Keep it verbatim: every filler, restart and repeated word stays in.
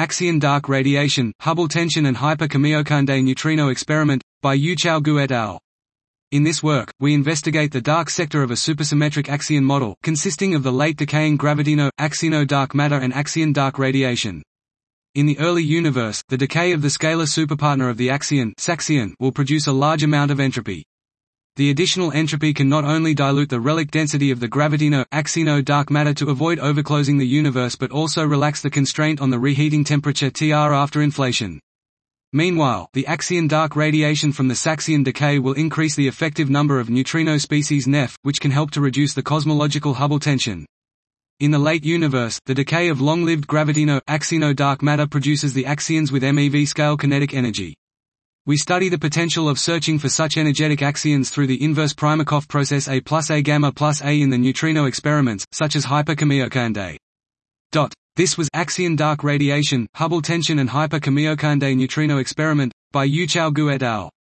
Axion dark radiation, Hubble tension and hyper-Kamiokande neutrino experiment, by Yuchao Gu et al. In this work, we investigate the dark sector of a supersymmetric axion model, consisting of the late decaying gravitino, axino dark matter and axion dark radiation. In the early universe, the decay of the scalar superpartner of the axion, saxion will produce a large amount of entropy. The additional entropy can not only dilute the relic density of the gravitino, axino dark matter to avoid overclosing the universe but also relax the constraint on the reheating temperature T R after inflation. Meanwhile, the axion dark radiation from the saxion decay will increase the effective number of neutrino species N E F, which can help to reduce the cosmological Hubble tension. In the late universe, the decay of long-lived gravitino, axino dark matter produces the axions with MeV scale kinetic energy. We study the potential of searching for such energetic axions through the inverse Primakov process A plus A gamma plus A in the neutrino experiments, such as hyper-Kamiokande. This was Axion dark radiation, Hubble tension and hyper-Kamiokande neutrino experiment, by Yuchao Gu et al.